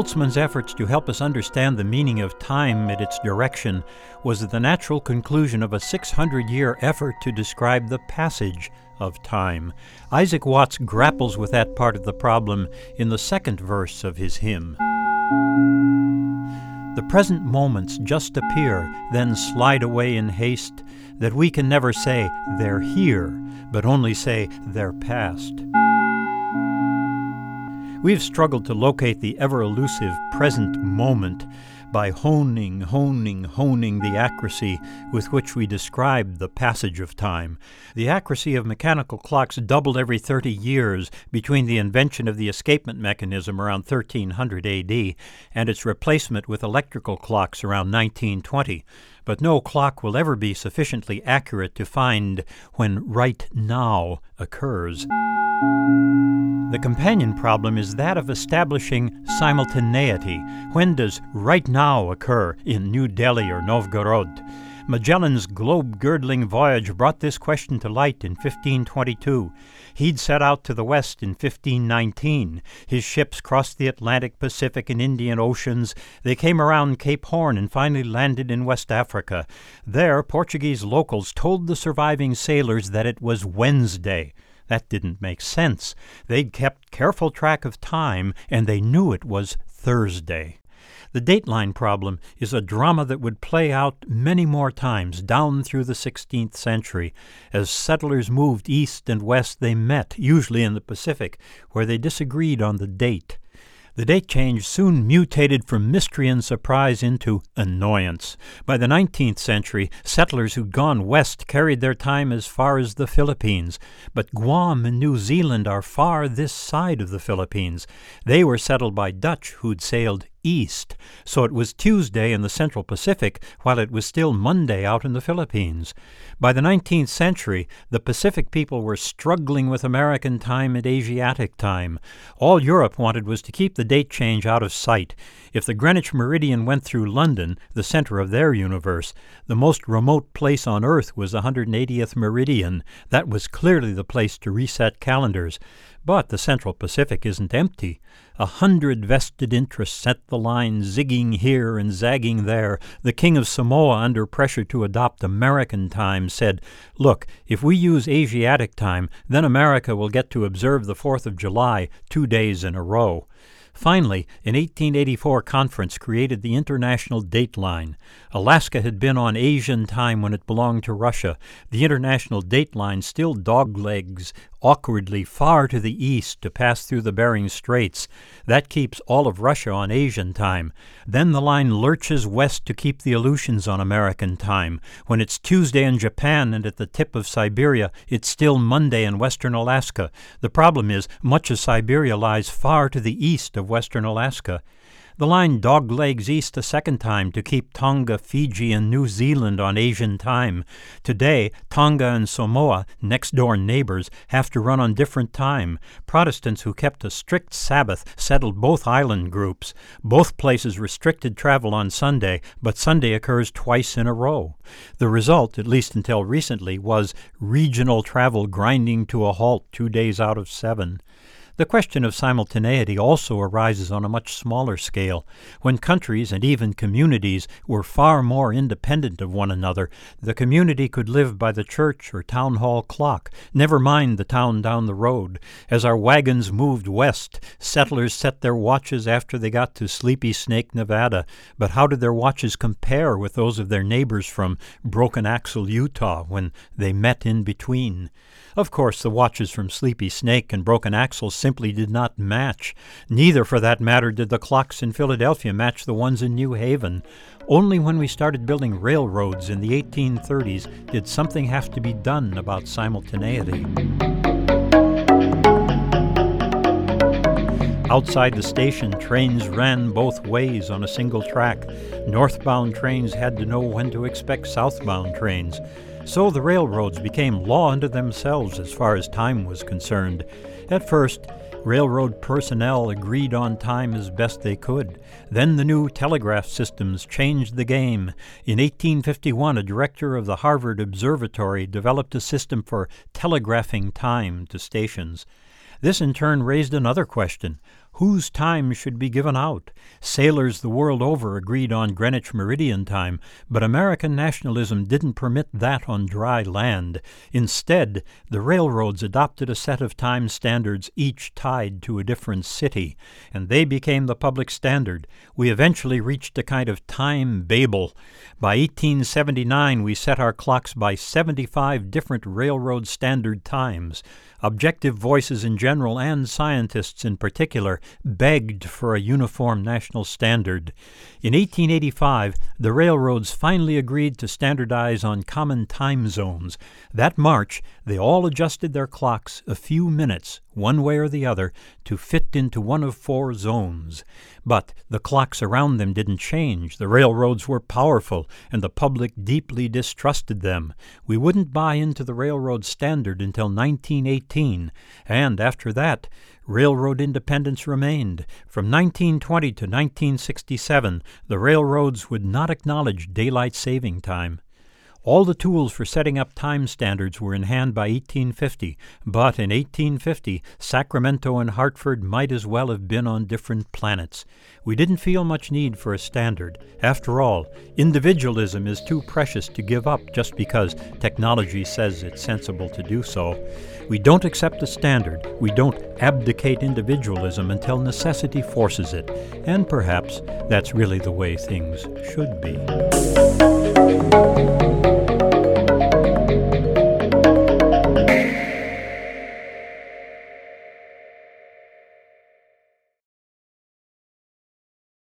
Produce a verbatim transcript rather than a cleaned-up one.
Boltzmann's efforts to help us understand the meaning of time and its direction was the natural conclusion of a six hundred year effort to describe the passage of time. Isaac Watts grapples with that part of the problem in the second verse of his hymn. The present moments just appear, then slide away in haste, that we can never say they're here, but only say they're past. We've struggled to locate the ever-elusive present moment by honing, honing, honing the accuracy with which we describe the passage of time. The accuracy of mechanical clocks doubled every thirty years between the invention of the escapement mechanism around thirteen hundred A D and its replacement with electrical clocks around nineteen twenty. But no clock will ever be sufficiently accurate to find when right now occurs. The companion problem is that of establishing simultaneity. When does right now occur in New Delhi or Novgorod? Magellan's globe-girdling voyage brought this question to light in fifteen twenty-two. He'd set out to the west in fifteen nineteen. His ships crossed the Atlantic, Pacific, and Indian Oceans. They came around Cape Horn and finally landed in West Africa. There, Portuguese locals told the surviving sailors that it was Wednesday. That didn't make sense. They'd kept careful track of time, and they knew it was Thursday. The dateline problem is a drama that would play out many more times down through the sixteenth century. As settlers moved east and west, they met, usually in the Pacific, where they disagreed on the date. The date change soon mutated from mystery and surprise into annoyance. By the nineteenth century, settlers who'd gone west carried their time as far as the Philippines. But Guam and New Zealand are far this side of the Philippines. They were settled by Dutch who'd sailed east, so it was Tuesday in the Central Pacific while it was still Monday out in the Philippines. By the nineteenth century, the Pacific people were struggling with American time and Asiatic time. All Europe wanted was to keep the date change out of sight. If the Greenwich Meridian went through London, the center of their universe, the most remote place on Earth was the one hundred eightieth meridian. That was clearly the place to reset calendars. But the Central Pacific isn't empty. A hundred vested interests set the line zigging here and zagging there. The King of Samoa, under pressure to adopt American time, said, "Look, if we use Asiatic time, then America will get to observe the fourth of July two days in a row." Finally, an eighteen eighty-four conference created the International Dateline. Alaska had been on Asian time when it belonged to Russia. The International Dateline still doglegs awkwardly far to the east to pass through the Bering Straits. That keeps all of Russia on Asian time. Then the line lurches west to keep the Aleutians on American time. When it's Tuesday in Japan and at the tip of Siberia, it's still Monday in western Alaska. The problem is, much of Siberia lies far to the east of western Alaska. The line doglegs east a second time to keep Tonga, Fiji, and New Zealand on Asian time. Today, Tonga and Samoa, next-door neighbors, have to run on different time. Protestants who kept a strict Sabbath settled both island groups. Both places restricted travel on Sunday, but Sunday occurs twice in a row. The result, at least until recently, was regional travel grinding to a halt two days out of seven. The question of simultaneity also arises on a much smaller scale. When countries and even communities were far more independent of one another, the community could live by the church or town hall clock, never mind the town down the road. As our wagons moved west, settlers set their watches after they got to Sleepy Snake, Nevada. But how did their watches compare with those of their neighbors from Broken Axle, Utah, when they met in between? Of course, the watches from Sleepy Snake and Broken Axle simply did not match. Neither, for that matter, did the clocks in Philadelphia match the ones in New Haven. Only when we started building railroads in the eighteen thirties did something have to be done about simultaneity. Outside the station, trains ran both ways on a single track. Northbound trains had to know when to expect southbound trains. So the railroads became law unto themselves as far as time was concerned. At first, railroad personnel agreed on time as best they could. Then the new telegraph systems changed the game. In eighteen fifty-one, a director of the Harvard Observatory developed a system for telegraphing time to stations. This in turn raised another question. whose time should be given out. Sailors the world over agreed on Greenwich Meridian Time, but American nationalism didn't permit that on dry land. Instead, the railroads adopted a set of time standards, each tied to a different city, and they became the public standard. We eventually reached a kind of time Babel. By eighteen seventy-nine, we set our clocks by seventy-five different railroad standard times. Objective voices in general and scientists in particular begged for a uniform national standard. In eighteen eighty-five, the railroads finally agreed to standardize on common time zones. That March, they all adjusted their clocks a few minutes, one way or the other, to fit into one of four zones. But the clocks around them didn't change. The railroads were powerful, and the public deeply distrusted them. We wouldn't buy into the railroad standard until nineteen eighteen, and after that, railroad independence remained. From nineteen twenty to nineteen sixty-seven, the railroads would not acknowledge daylight saving time. All the tools for setting up time standards were in hand by eighteen fifty, but in eighteen fifty, Sacramento and Hartford might as well have been on different planets. We didn't feel much need for a standard. After all, individualism is too precious to give up just because technology says it's sensible to do so. We don't accept a standard. We don't abdicate individualism until necessity forces it. And perhaps that's really the way things should be.